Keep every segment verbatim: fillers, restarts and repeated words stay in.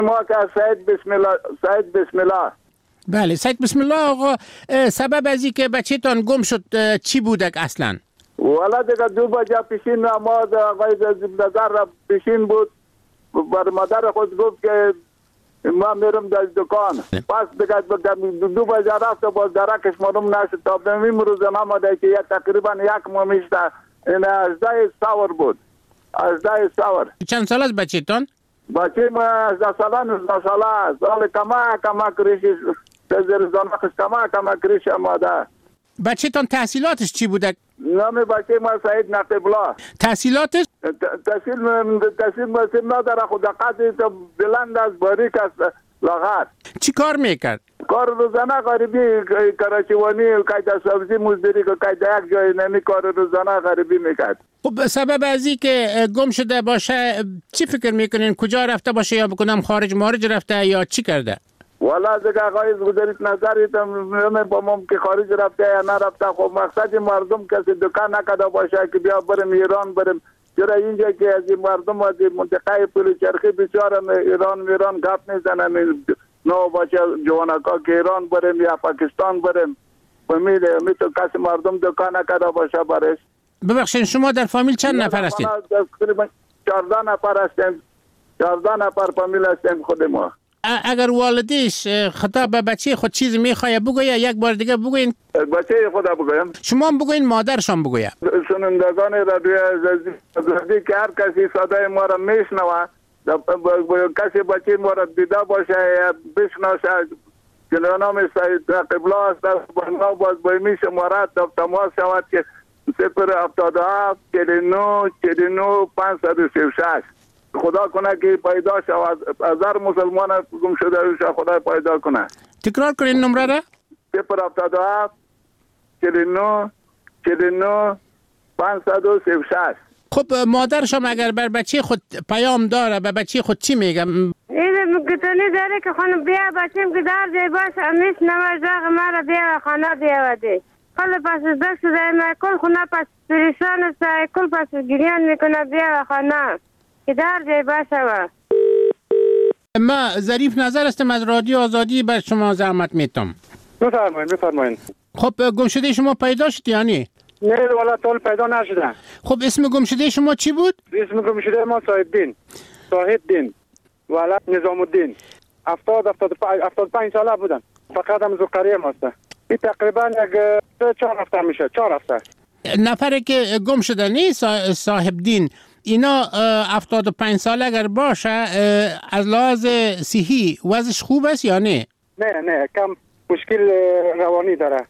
ما که سید بسم الله سید بسم الله. بله سید بسم الله آقا، سبب از این که بچه‌تان گم شد چی بودک اصلا؟ والا دیگه دو بجه پیشین نماز آقای نظر را پیشین بود، بر مادر خود گفت که ما میرم در دکان. پس دیگه دو بجه رفت و باز درکش معلوم نشد تا به امروز نماده که یک تقریبا یک ماه میشته. این هجده سور بود. هجده سور. چند سال است بچه‌تان؟ بچه ما هجده ساله نوزده ساله است. حالا کما کما کریش زیر زنخش کما کما کریش ماده. بچه‌تان تحصیلاتش چی بوده؟ نام بچه ما سعید نقیب الله. تحصیلاتش؟ تحصیل تحصیل مسیم نداره، خود قدری تو بلند است، باریک است، لاغر. چی کار میکرد؟ کار روزانه غریبی، کراچیوانی، قاعده سبزی مزدوری که قاعده یک جای نمی کار روزانه غریبی میکرد. خب سبب از این که گم شده باشه چی فکر میکنین؟ کجا رفته باشه یا بکنم خارج مارج رفته یا چی کرده؟ والا دیگه آقای گذارید نظریت من با مم که خارج رفته یا نرفته. خب مقصد مردم کسی دکان نکرده باشه که بیا بریم ایران بریم. چرا اینجا که از این مردم از این منطقه پل چرخی بیچاره ایران میران گپ میزنن، نو باشه جوانکا که ایران بریم یا پاکستان بریم. فهمیده می تو کسی مردم دکان نکرده باشه برش. ببخشید شما در فامیل چند نفر هستید؟ تقریبا چهارده نفر هستیم. چهارده نفر فامیل هستیم خود ما. اگر والدیش خطاب به بچه خود چیز میخواه بگویه یک بار دیگه بگوین. بچه خدا بگویم. شما بگوین مادرشان بگویه. سنندگان رادیو عزیزی که هر کسی صدای ما را میشنوه، کسی بچه ما را دیده باشه یا بشناسه که نام سید نقیب الله است، با باز بایمی شمارت تماس شود که صفر هفتاد و هفت چهل و نه چهل و نه پانصد و سی و شش. خدا کنه که پیدا شود. هزار مسلمان گم شده روش خدا پیدا کنه. تکرار کنین نمره را. صفر هفتاد و هفت چهل و نه چهل و نه پانصد و سی و شش. خب مادرشم اگر بر بچه خود پیام داره به بچه خود چی میگم؟ این گتونی داره که خانم بیا بچیم که در جای باشه امیش نمازاق مرا بیا خانه بیا وده. کل پس دست داره کل خونه پس پریشان است، کل پس گریان میکنه بیا خانه که در جای باشه و ما ظریف نظر هستم از رادیو آزادی بر شما زحمت میتم. بفرمایید بفرمایید. خب گم شده شما پیدا شد یا نه؟ نه والا طول پیدا نشده. خب اسم گم شده شما چی بود؟ اسم گم شده ما صاحب دین صاحب دین والا نظام الدین. هفتاد هفتاد هفتاد پنج ساله بودن. فقط هم زوقریه ماسته. این تقریبا یک چهار هفته میشه. چهار هفته. نفره که گم شده نه صاحب دین اینا هفتاد و پنج ساله اگر باشه از لحاظ صحی وضعش خوب است یا نه؟ نه نه کم مشکل روانی داره.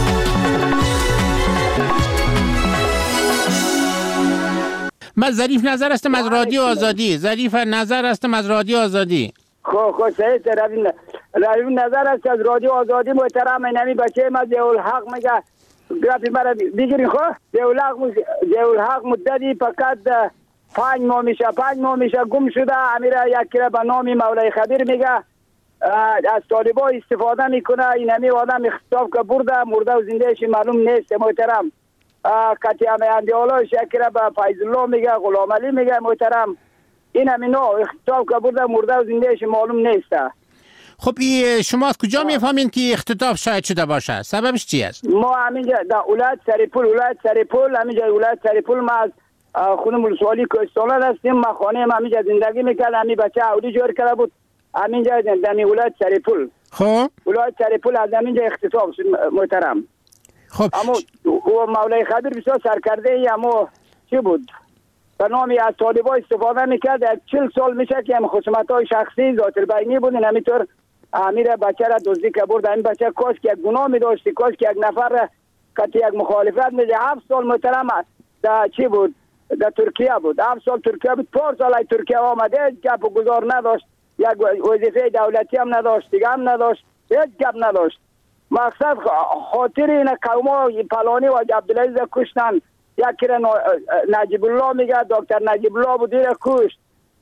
من ظریف نظر هستم از رادیو آزادی. ظریف نظر هستم از رادیو آزادی. خب خب سعید روی نظر است از رادیو آزادی. محترم نمی بچه ما ضیاءالحق میگه گرافی مرا بگیرین. خب ضیاءالحق ضیاءالحق مدتی فقط پنج ماه میشه پنج ماه میشه گم شده. امیره یک کره به نام مولای خبیر میگه از طالبا استفاده میکنه. این همی آدم اختطاف که برده مرده و زندهش معلوم نیست. محترم کتی همه اندیالاش یک کره به فیض الله میگه غلام علی میگه. محترم این همی نو اختطاف که برده مرده و زندهش معلوم نیست. خب شما از کجا میفهمین که اختطاف شاید شده باشه؟ سببش چی است؟ ما همینجا در ولایت سرپول ولایت سرپول همینجا ولایت سرپول ما از خونه ولسوالی کوهستان هستیم. ما خانه ما همینجا زندگی میکردم. همین بچه عودی جور کرده بود همینجا در ولایت سرپول. خب ولایت سرپول از همینجا اختطاف محترم. خب اما او مولای خبیر بسیار سرکرده ای اما چی بود به نامی از طالبا استفاده میکرد. چل سال میشه که هم خصومت های شخصی ذات البینی بودین. همینطور امیر بچه را دزدی که برد. این بچه کاش که یک گناه می داشتی، کاش که یک نفر کتی یک مخالفت میده. هفت سال محترم در چی بود در ترکیه بود. هفت سال ترکیه بود. پار سال ترکیه آمده گپ و گذار نداشت. یک وظیفه دولتی هم نداشت دیگه هم نداشت. هیچ گپ نداشت. مقصد خاطر این قوما پلانی و عبدالعزیز کشتن. یک کره نجیب الله میگه دکتر نجیب الله بود دیره کشت.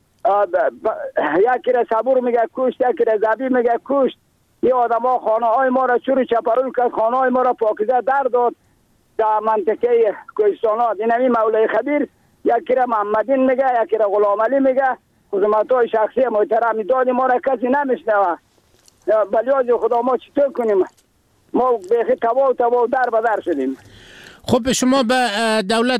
یک کره صبور میگه کشت. یک کره زبی میگه کشت. این آدم ها خانه های ما را چوری چپرول کرد. خانه های ما را پاکیزه در داد در منطقه کوهستانات. این همی مولای خبیر یک کره محمدین میگه یک کره غلام علی میگه خدمات‌های شخصی محترم داد ما را کسی نمیشنوه. بلیاز خدا ما چطور کنیم؟ ما بیخی تبا و تبا و در بدر شدیم. خب شما به دولت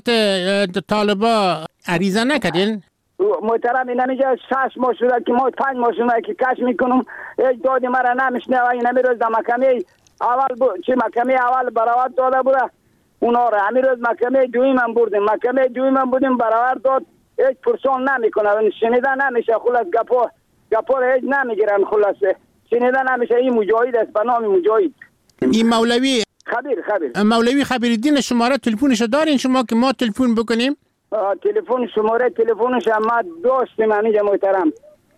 طالبا عریضه نکردین؟ محترم این نمیجا شش ماه شده که ما پنج ماه شده که کش میکنم هیچ دادی مرا نمیشنوه. این نمی روز در محکمه اول بود چی محکمه اول براوت داده بوده اونا را. همین روز محکمه دویم هم بردیم محکمه دویم هم بودیم براورد داد هیچ پرسان نمیکنه شنیده نمیشه. خلاص گپا گپا را هیچ نمیگیرن. خلاصه شنیده نمیشه. این مجاهد است به نام مجاهد. این مولوی خبیر خبیر مولوی خبیرالدین شماره تلفنش دارین شما که ما تلفن بکنیم؟ تلفن شماره تلفنش ما داشتیم همینجا محترم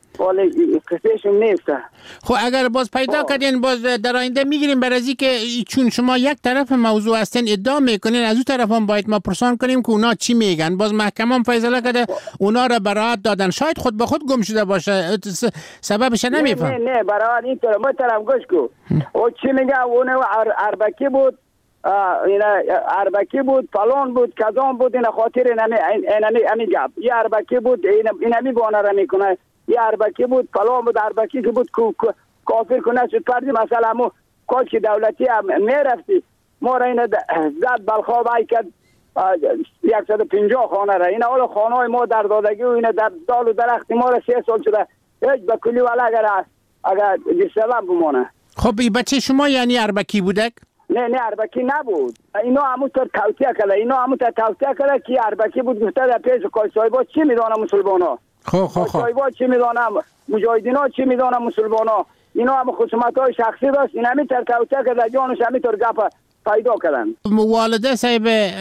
ولی قصهشون نیست. خب اگر باز پیدا کردین باز در آینده میگیریم برای از که چون شما یک طرف موضوع هستین ادعا میکنین از اون طرف هم باید ما پرسان کنیم که اونا چی میگن. باز محکمه هم فیصله کرده اونا را براعت دادن. شاید خود به خود گم شده باشه سببش نمیفهم. نه نه براعت اینطور محترم گوش کو او چی میگه اون اربکی بود اینا اربکی بود فلان بود کزان بود. این خاطر اینمی اینمی امی گپ یه اربکی بود اینمی بانه را میکنه. یه اربکی بود فلان بود اربکی که بود کافر کنه شد پردی مثلا مو کاش که دولتی هم میرفتی ما را این زد بلخواب های کرد صد و پنجاه خانه را. این اول خانه های ما در دادگی و این در دال و درخت ما را سه سال شده هیچ به کلی ولی اگر اگر جسلم بمانه. خب این بچه شما یعنی اربکی بودک؟ نه نه اربکی نبود. اینا همونطور توصیه کرده اینا همونطور توصیه کرده که اربکی بود. گفته در پیش کاش صاحبا چی میدانه مسلمان ها خب خب خب صاحبا چی میدانه مجاهدین ها چی میدانه مسلمان ها. اینا هم خصومت های شخصی داشت. این همینطور توصیه کرده جانش همینطور گپ پیدا کردن. والده صاحب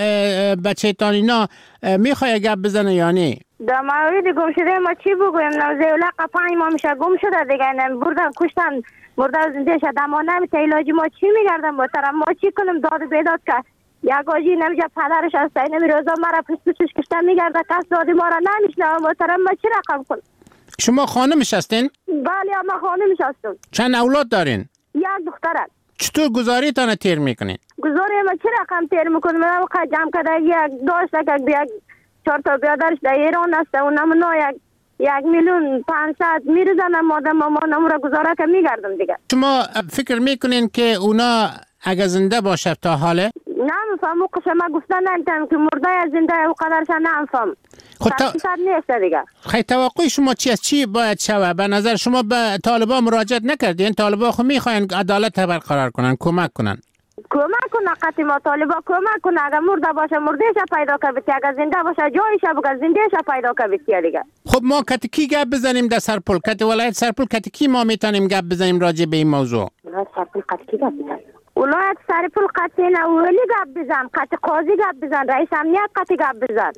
بچه تان اینا میخواه گپ بزنه یا نه؟ در مورد گم شده ما چی بگویم؟ نوزیولق پنج ماه میشه گم شده دیگه بردن کشتن مرده زنده شد اما نمیشه علاجی ما چی میگردم محترم ما چی کنم داد بیداد که یک آجی نمیشه پدرش هسته نمی روزا مرا پس پسش کشتن میگرده کس دادی ما را نمیشنم محترم ما چی رقم کنم؟ شما خانمش هستین؟ بله ما خانمش هستم. چند اولاد دارین؟ یک دخترم. چطور گزاری تانه تیر میکنین؟ گزاری ما چی رقم تیر میکنم؟ من وقت جمع کرده یک داشته که یک چهار تا بیادرش در ایران هسته و نمونا یک یک میلیون پانصد میرزنم مادم ما نمورا گزاره که میگردم دیگه. شما فکر میکنین که اونا اگه زنده باشه تا حاله؟ نمیفهم او قسم ما گفتن نمیتونم که مرده از زنده او قدرش نمیفهم. خود تا... نیست دیگه. خیلی توقع شما چی از چی باید شوه؟ به نظر شما به طالبان مراجعت نکردین؟ طالبان خود میخواین عدالت برقرار کنن کمک کنن. کمک کنه قطعی ما طالبا کمک کنه اگر مرده باشه مردهش پیدا کنه اگر زنده باشه جایش بگه زندهش پیدا کنه دیگه. خب ما کتی کی گپ بزنیم در سرپل کتی ولایت سرپل کتی کی ما میتونیم گپ بزنیم راجع به این موضوع؟ ولایت سرپل کتی کی گپ بزنیم؟ ولایت سرپل قطعی نه ولی گپ بزن قطعی قاضی گپ بزن رئیس امنیت قطعی گپ بزن.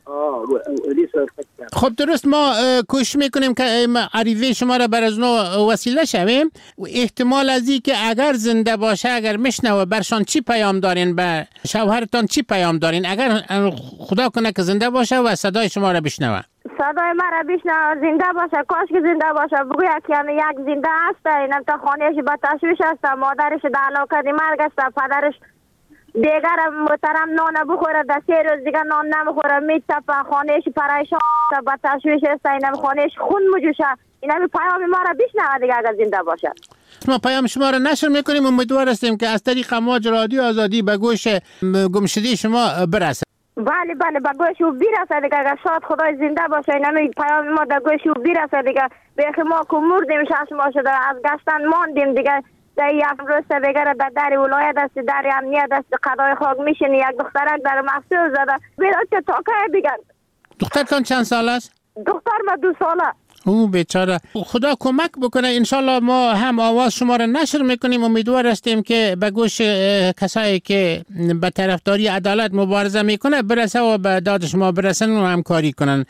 خب درست ما کوشش میکنیم که عریضه شما را بر از نو وسیله شویم. احتمال از این که اگر زنده باشه اگر میشنوه برشان چی پیام دارین به شوهرتان چی پیام دارین اگر خدا کنه که زنده باشه و صدای شما را بشنوه؟ صدای مرا بشنوه زنده باشه کاش که زنده باشه بگوید که یک زنده هست اینم تا خانهش با تشویش هست مادرش در علاقه مرگ است پدرش دیگر محترم نان بخوره در سه روز دیگر نان نمیخوره میتپه خانهش پریشان با تشویش است اینم خانهش خون مجوشه اینم پیام ما را بشنوه دیگه اگر زنده باشه. ما پیام شما را نشر میکنیم امیدوار هستیم که از طریق امواج رادیو آزادی به گوش گمشده شما برسه. بله بله به گوش او بیرسه دیگه اگر شاد خدای زنده باشه اینمی پیام ما در گوش او بیرسه دیگه بیخی ما که مردیم شش ماه شده از گشتن ماندیم دیگه در یک روز بگره در در ولایت است در امنیت است قضای خاک میشینی یک دخترک در محصول زده بیراد که تاکه بگن. دخترتان چند سال است؟ دختر ما دو ساله. او بیچاره خدا کمک بکنه انشالله ما هم آواز شما را نشر میکنیم امیدوار هستیم که به گوش کسایی که به طرفداری عدالت مبارزه میکنه برسه و به داد شما برسن و همکاری کنن.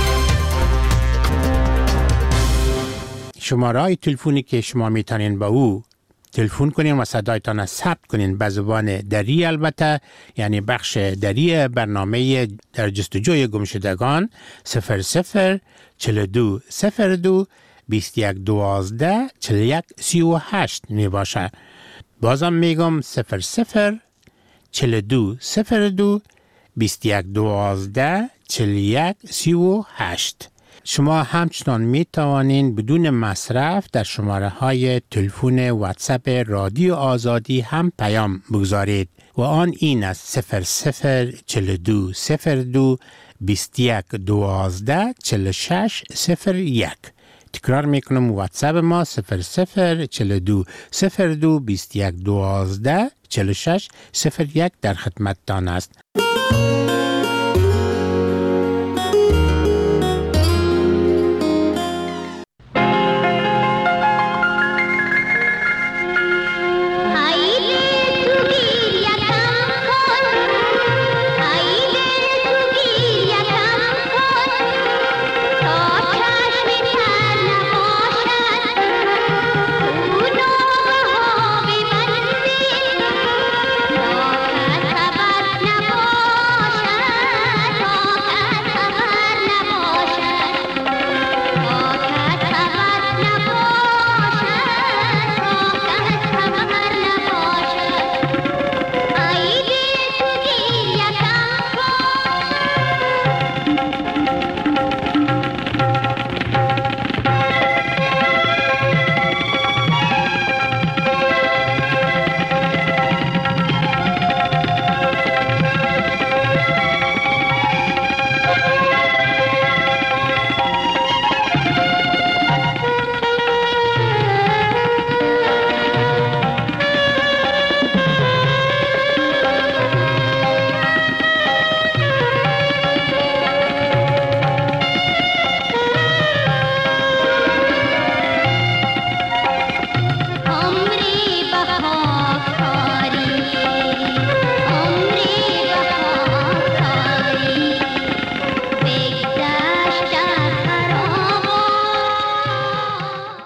شماره تلفنی که شما میتونین با او تلفن کنین و صدایتان ثبت کنین به زبان دری البته یعنی بخش دری برنامه در جستجوی گمشدگان صفر صفر چهل و دو صفر دو بیست و یک دوازده چهل و یک سی و هشت می باشه. بازم میگم صفر صفر چهل و دو صفر دو بیست و یک دوازده چهل و یک سی و هشت. شما همچنان می توانین بدون مصرف در شماره های تلفن واتساپ رادیو آزادی هم پیام بگذارید و آن این است صفر صفر چهل و دو صفر دو بیست و یک دوازده چهل و شش صفر یک. تکرار میکنم واتساپ ما صفر صفر چهل و دو صفر دو بیست و یک دوازده چهل و شش صفر یک در خدمتتان است.